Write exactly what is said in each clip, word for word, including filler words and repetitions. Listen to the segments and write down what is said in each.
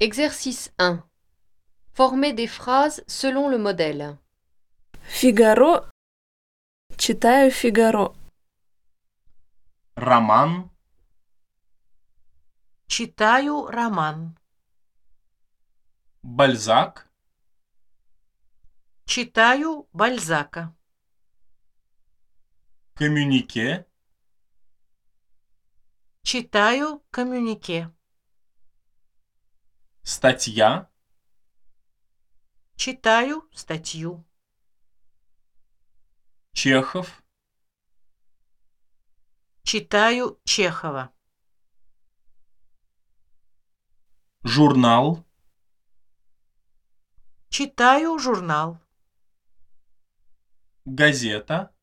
Exercice un. Former des phrases selon le modèle. Фигаро. Читаю Фигаро. Роман. Читаю роман. Бальзак. Читаю Бальзака. Коммюнике. Читаю коммюнике. Статья. Читаю статью. Чехов. Читаю Чехова. Журнал. Читаю журнал. Газета.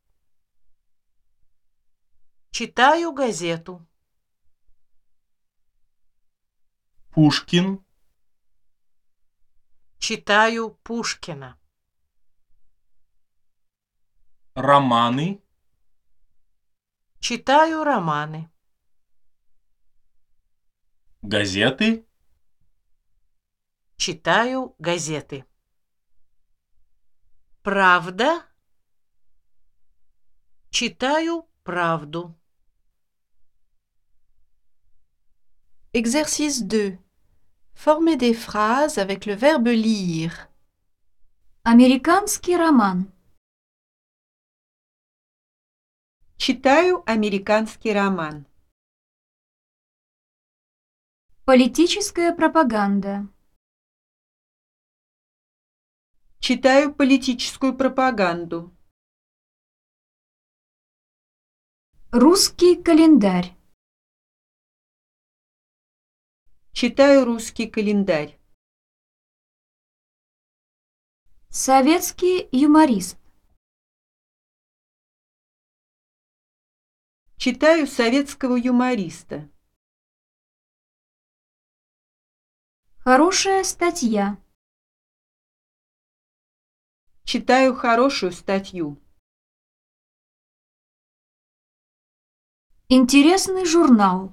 Читаю газету. Пушкин. Читаю Пушкина. Романы. Читаю романы. Газеты. Читаю газеты. Правда. Читаю правду. Exercice deux. Former des phrases avec le verbe lire. Американский роман. Читаю американский роман. Политическая пропаганда. Читаю политическую пропаганду. Русский календарь. Читаю русский календарь. Советский юморист. Читаю советского юмориста. Хорошая статья. Читаю хорошую статью. Интересный журнал.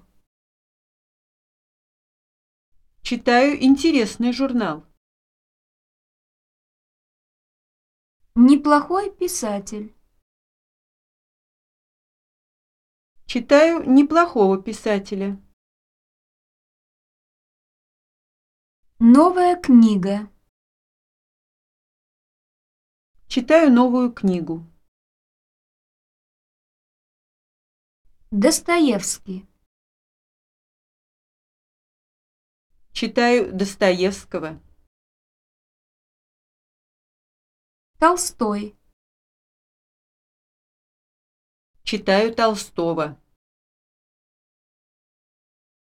Читаю интересный журнал. Неплохой писатель. Читаю неплохого писателя. Новая книга. Читаю новую книгу. Достоевский. Читаю Достоевского. Толстой. Читаю Толстого.